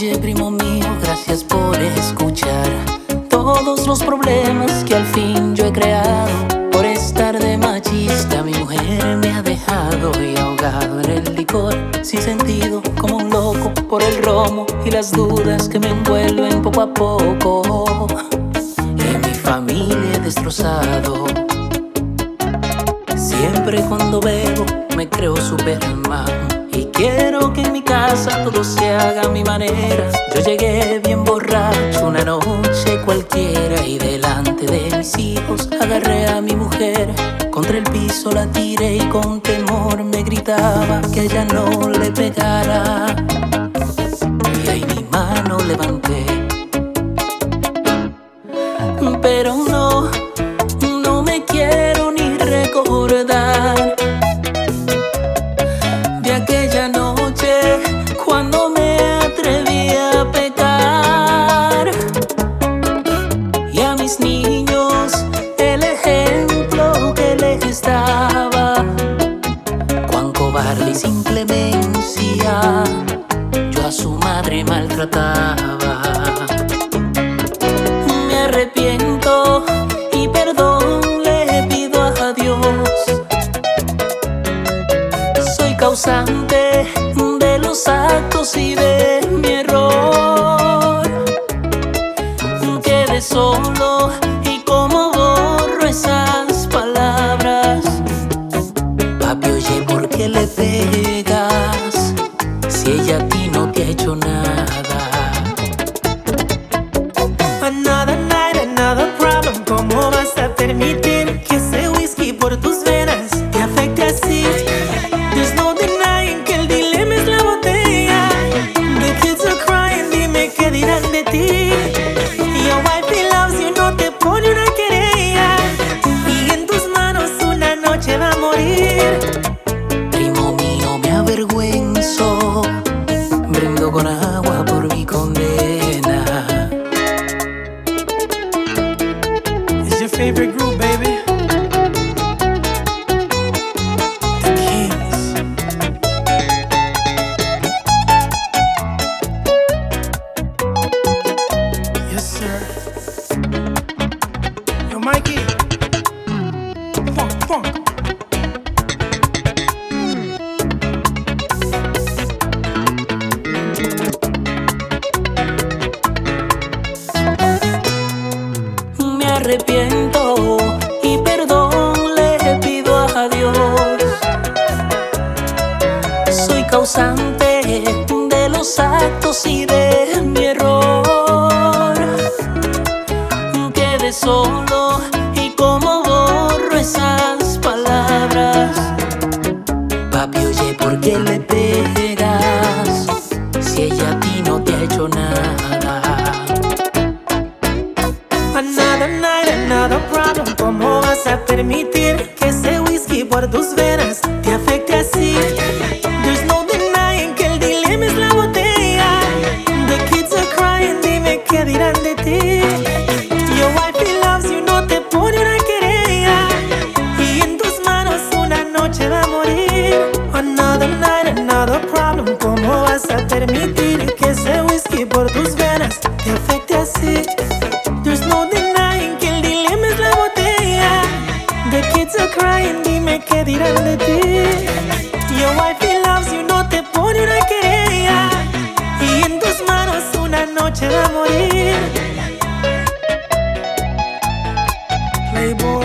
Oye, primo mío, gracias por escuchar todos los problemas que al fin yo he creado. Por estar de machista, mi mujer me ha dejado y ahogado en el licor, sin sentido, como un loco, por el romo y las dudas que me envuelven poco a poco. Y mi familia he destrozado. Siempre cuando bebo me creo Superman y quiero que en mi casa todo se haga a mi manera. Yo llegué bien borracho una noche cualquiera y delante de mis hijos agarré a mi mujer. Contra el piso la tiré y con temor me gritaba que ella no le pegara. Y ahí mi mano levanté, pero no me quiero ni recordar de aquella noche cuando me atreví a pecar. Y a mis niños el ejemplo que les daba, cuán cobarde y sin clemencia yo a su madre maltrataba. Me arrepiento y perdón le pido a Dios. Soy causante de los actos y de mi error. Quedé solo y como borro esas palabras. Papi, oye, ¿por qué le pegas si ella a ti no te ha hecho nada? Another night, another problem. ¿Cómo vas a permitir que ese whisky por tus venas te afecte así? There's no denying que el dilema es la botella. The kids are crying, dime qué dirán de ti. Your wife loves you, no te pone una querella y en tus manos una noche va a morir. Primo mío, me avergüenzo, brindo con agua por mi condena. It's your favorite group, baby. The Kings. Yes, sir. Yo, Mikey. Funk, funk. Me arrepiento y perdón le pido a Dios. Soy causante de los actos y de mi error. Quedé solo y como borro esas palabras. Papi, oye, ¿por qué le pegas si ella a ti no te ha hecho nada? Another night, another problem. ¿Cómo vas a permitir que ese whisky por tus venas te afecte así? There's no denying que el dilema es la botella. The kids are crying, dime qué dirán de ti. Your wife loves you, no te pone una querella y en tus manos una noche va a morir. Another night, another problem. ¿Cómo vas a permitir que ese whisky por tus venas te afecte así? There's no denying que el dilema es la botella. The kids are crying, dime qué dirán de ti. Your wife loves you, no te pone una querella y en tus manos una noche va a morir. Playboy.